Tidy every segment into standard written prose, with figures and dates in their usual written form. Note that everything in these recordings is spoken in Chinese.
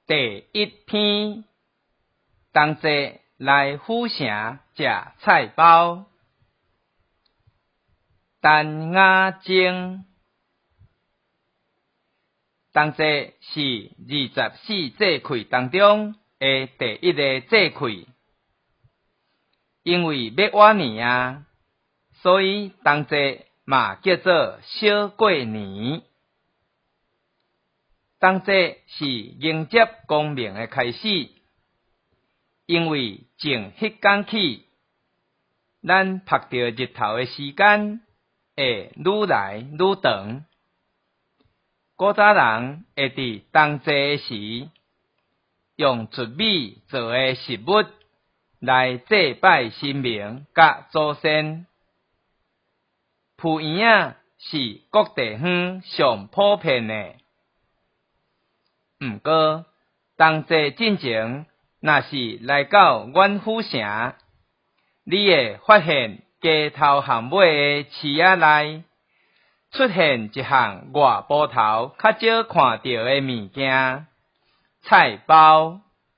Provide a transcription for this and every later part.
第一篇，同齐来府城食菜包。陈雅晶，同齐是24节气当中的第一个节气，因为要晚年啊，所以同齐嘛叫做小过年。同齐是迎接光明的开始，因为从迄天起，咱晒到日头的时间会愈来愈长。古早人会伫同齐时，用糯米做的食物来祭拜神明甲祖先。蒲圆仔是各地方上普遍的。毋过，同齐进前，若是来到阮府城，你会发现街头巷尾的市仔内出现一项外埔头较少看到的物件——菜包。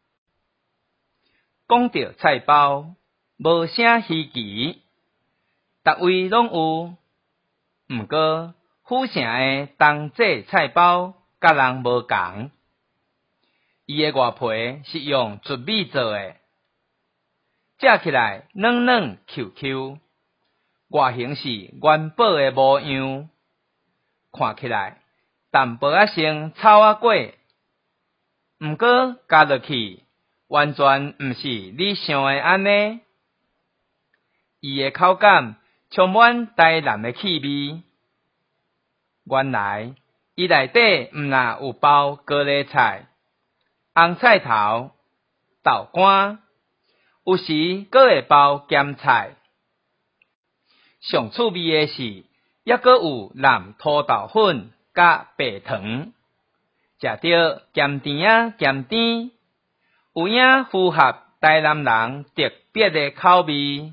讲到菜包，无啥稀奇，逐位拢有。毋过，府城的同齐菜包甲人无共。伊的外皮是用糯米做的，食起来软软 Q， 外形是元宝的模样，看起来淡薄仔像草仔粿，毋过加落去完全毋是你想的安尼。伊的口感充满台南的气味。原来伊内底毋但有包高丽菜、红菜头、豆干，有时阁会包咸菜。上趣味的是，还阁有蓝土豆粉甲白糖，食着咸甜啊咸甜，有影符合台南人特别的口味。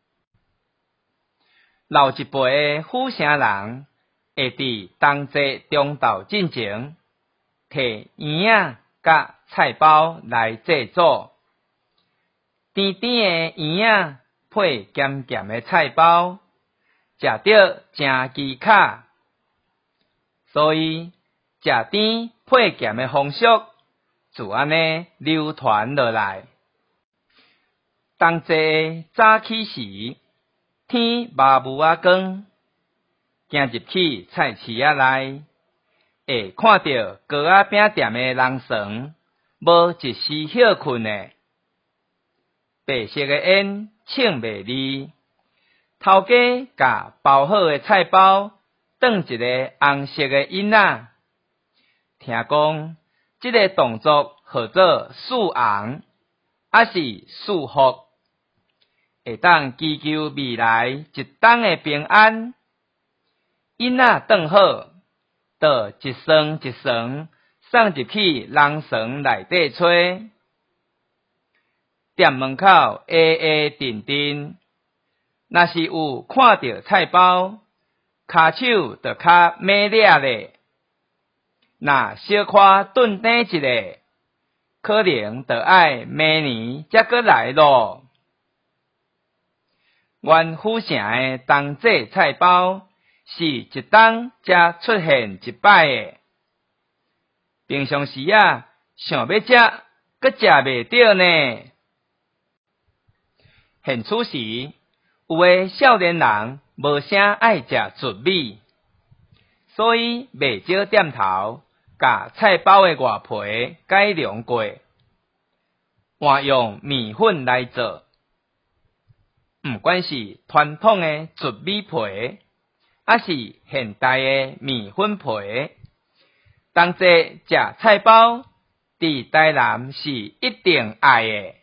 老一辈的府城人会伫同齐中昼进前，摕圆仔甲菜包来制作。甜甜的圆仔配咸咸的菜包，食着真奇巧。所以食甜配咸的风俗就安尼流传落来。同齐早起时，天麻雾啊光，行入去菜市仔内，会看到糕仔饼店的人床，无一丝休困的。白色的烟冲袂离，头家甲包好的菜包当一个红色的印仔。听讲这个动作号做束红，还是束福，会当祈求未来一冬的平安。印仔当好，就一双一双送入去人床内底吹。店门口下下沉沉，若是有看到菜包，骹手就较美丽咧。若小可顿等一下，可能就要明年才阁来咯。阮府城的同齐菜包是一冬才出现一摆的，平常时啊，想要食，阁食袂到呢。现此时，有的少年人无啥爱食糯米，所以袂少店头甲菜包的外皮改良过，换用面粉来做。毋管是传统的糯米皮，还是现代的面粉皮，同齐食菜包，伫台南是一定爱的。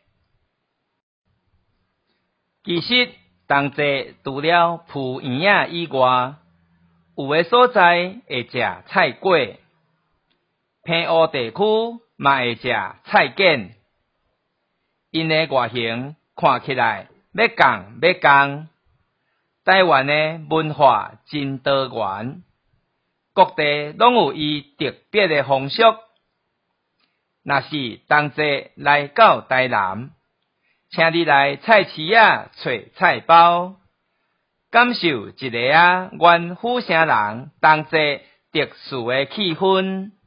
其实，同齐除了蒲圆仔以外，有的所在会食菜粿，平湖地区嘛会食菜粿。因的外形看起来要共。台湾的文化真多元，各地拢有伊特别的风俗。 若是同齐来到台南，请你来菜市仔找菜包，感受一个原府城人同齐特殊的气氛。